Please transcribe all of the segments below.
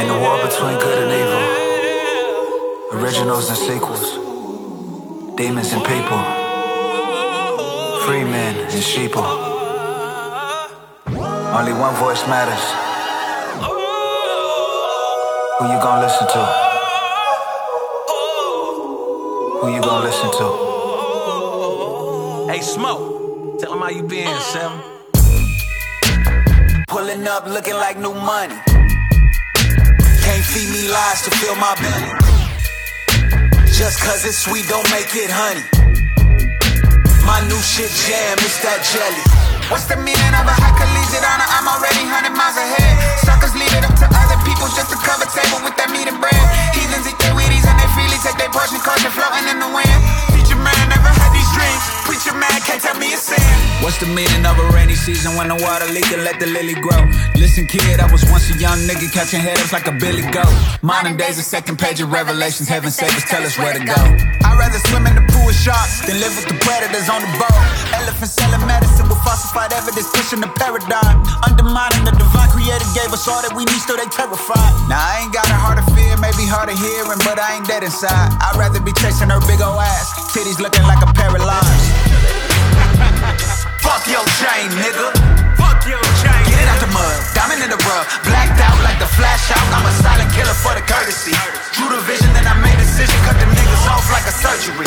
In the war between good and evil, originals and sequels, demons and people, free men and sheeple. Only one voice matters. Who you gonna listen to? Who you gonna listen to? Hey, Smoke, tell him how you been, Sam. Pulling up looking like new money. Can't feed me lies to fill my belly. Just cause it's sweet don't make it honey. My new shit jam, it's that jelly. What's the meaning of a high collegiate honor? I'm already 100 miles ahead. Suckers leave it up to other people just to cover table with that meat and bread. Heathens eat their Wheaties and they freely take their portion, caution floating in the wind. Teacher man never had these dreams. Preacher man can't tell me it's sin. What's the meaning of a rainy season when the water leaking, let the lily grow? Listen, kid, I was once a young nigga catching head-ups like a Billy Goat. Modern days, a second page of Revelations. Heaven save us, tell us where to go. I'd rather swim in the pool with sharks than live with the predators on the boat. Elephants selling medicine with falsified evidence, pushing the paradigm. Undermining the divine creator gave us all that we need, still they terrified. Now I ain't got a heart of fear, maybe hard of hearing, but I ain't dead inside. I'd rather be chasing her big ol' ass, titties looking like a pair of limes. Fuck your chain, nigga. Fuck your chain. Get it out the mud, diamond in the rug. Blacked out like the flash out. I'm a silent killer for the courtesy. Drew the vision, then I made a decision. Cut them niggas off like a surgery.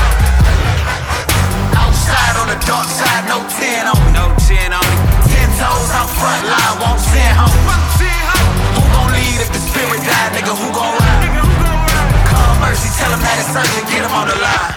Outside on the dark side, no 10 on me. No 10 on me. 10 toes, I'm front line, won't send home. Who gon' lead if the spirit died, nigga? Who gon' ride? Come mercy, tell him that it's urgent, get him on the line.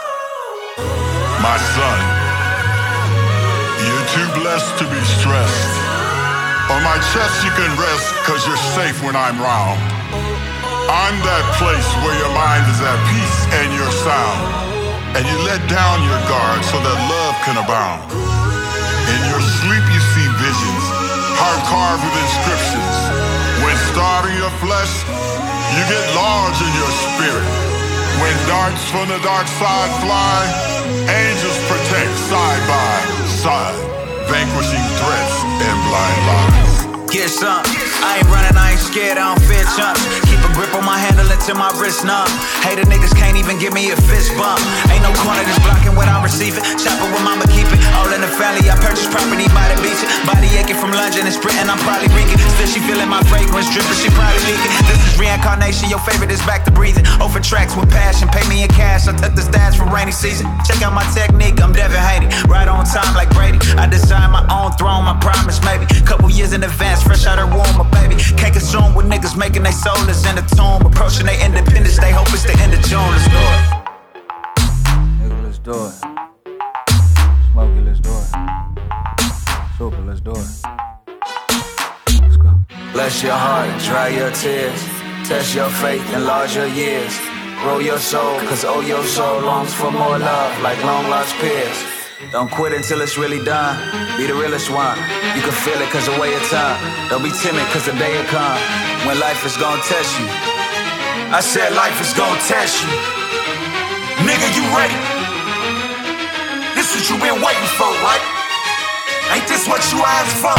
My son, you're too blessed to be stressed. On my chest you can rest, cause you're safe when I'm round. I'm that place where your mind is at peace and you're sound. And you let down your guard so that love can abound. In your sleep you see visions, heart carved with inscriptions. When starving your flesh, you get large in your spirit. When darts from the dark side fly, angels protect side by side, vanquishing threats and blind lies. Get some, I ain't running, I ain't scared, I don't fear chumps. Keep a grip on my handle until my wrist numb. Hater niggas can't even give me a fist bump. Ain't no corner that's blocking what I'm receiving. Chopper with mama keep it, all in the family. I purchased property by the beach. Body aching from lunging and sprinting, I'm probably reeking. Still she feeling my fragrance dripping, she probably leaking. This is reincarnation, your favorite is back to breathing. Over tracks with passion, pay me in cash. I took the stash for rainy season. Check out my technique, I'm Devin Haney. Right on time like Brady. I designed my own throne, my promise maybe. Couple years in advance, fresh out her womb, my baby. Can't consume with niggas making they soulless in the tomb. Approaching their independence, they hope it's the end of June. Let's do it. Nigga, let's do it. Smokey, let's do it. Super, let's do it. Let's go. Bless your heart, dry your tears. Test your faith, enlarge your years. Grow your soul, cause oh your soul longs for more love, like long lost peers. Don't quit until it's really done. Be the realest one. You can feel it cause the way of time. Don't be timid cause the day will come when life is gonna test you. I said life is gonna test you. Nigga, you ready? This what you been waiting for, right? Ain't this what you asked for?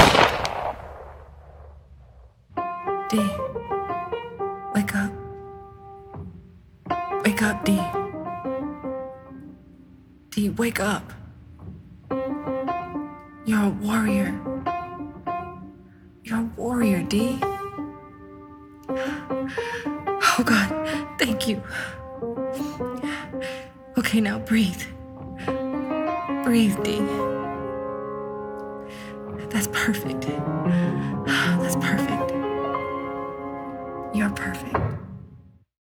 D, wake up. Wake up, D. D, wake up. You're a warrior. You're a warrior, D. Oh God, thank you. Okay, now breathe. Breathe, D. That's perfect.